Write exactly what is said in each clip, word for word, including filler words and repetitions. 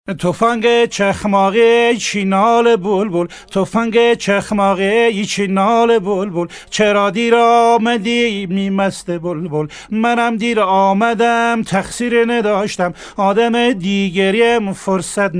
تفنگ چخماقی چینال بلبل، تفنگ چخماقی چینال بلبل، چرا دیر آمدی میمست بلبل؟ منم دیر آمدم تقصیر نداشتم، آدم دیگریم فرصت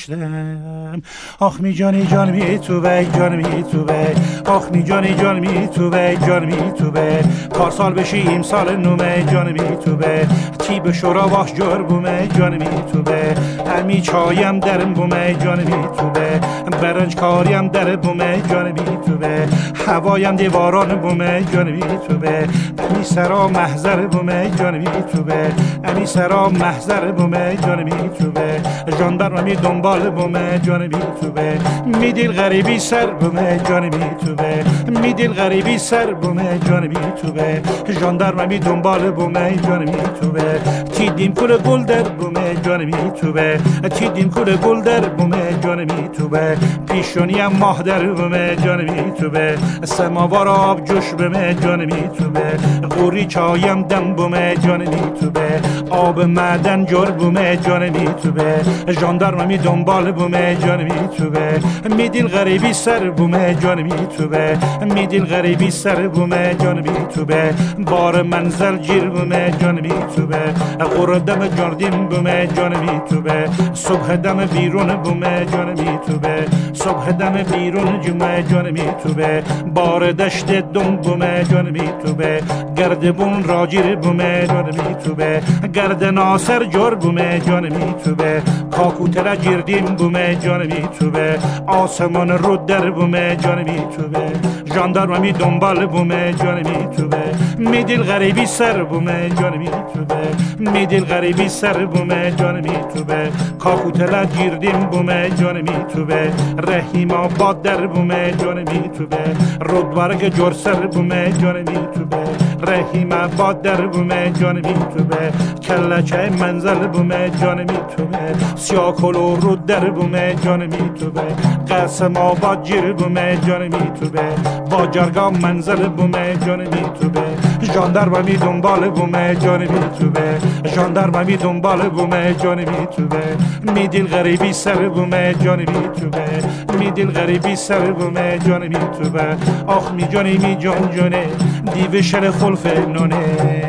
نداشتم. آخ می جانی جان می تو بی جان می تو بی، آخ می جانی جان می تو بی جان می تو بی، پارسال بشیم سال نومه جان می تو بی، تی به شورا باش جور بومه جان می تو بی، امی چایم درم بومه جان می تو به، برنج کاریم در بومه جان می تو به، هوایم دیواران بومه جان می تو به، امی سرا محضر بومه جان می تو به، امی سرا محضر بومه جان می تو به، ژاندارم می دنبال بومه جان می تو به، می دیل غریبی سر بومه جان می تو به، می دیل غریبی سر بومه جان می تو به، ژاندارم می دنبال بومه جان می تو به، تی دیم کل گل در بومه جان می تو به، تی دیم کل گل در بومه جان می تو به، پیشونیم ماه در بومه جان می تو به، سماوار آب جوش بومه جان می تو به، قوری چایم دم بومه جان می تو به، آب معدن جور بومه جان می تو به، ژاندارم می دنبال بومه جان می تو به، می دیل غریبی سر بومه جان می تو به، می دیل غریبی سر بومه جان می تو به، بار منزل جیر بومه جان می تو به، قردم جاردیم بومه جان می تو به، صبح دم بیرون بومه جان می تو به، صبح دم بیرون جمعه جان می تو به، بار دشت دم بومه جان می تو به، گردبون راجیر بومه جان می تو به، گرد ناصر جور بومه جان می تو به، کاکوتلا جیردیم بومه جان می تو به، آسمان رو در بومه جان می تو به، ژاندارم می دنبال بومه جان می تو به، می دیل غریبی سر بومه جان می تو به، می دیل غریبی سر بومه جان می تو به، کاکوتلا گیردیم بومه جان می تو به، رحیم آباد در بومه جان می تو به، رودبرگ جور سر بومه جان می تو به، رحیم آباد در بومه جان می تو به، کلچه منزل بومه جان می تو به، سیاکلو رود در بومه جان می تو به، قسم آباد جیر بومه جان می تو به، با جرگا منزل بومه جان می تو به، ژاندارم می دنبال بومه جان می تو به، ژاندارم می دنبال بومه جان می تو به، می دیل غریبی سر بومه جان می تو به، می دیل غریبی سر بومه جان می تو به، آخ می جانی می جان جانه دیو شل خلف نونه،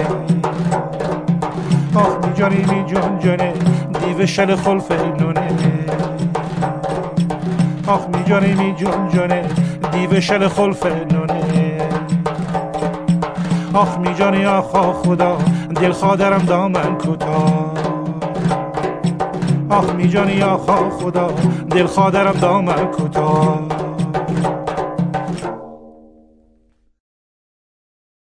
آخ می جانی می جان جانه دیو شل خلف نونه، آخ می جانی می جان جانه دیو شل خلف نونه، آخ می جانی آخا خدا دل خادرم دامن کوتاه، آخ می جانی آخا خدا دل خادرم دامن کوتاه.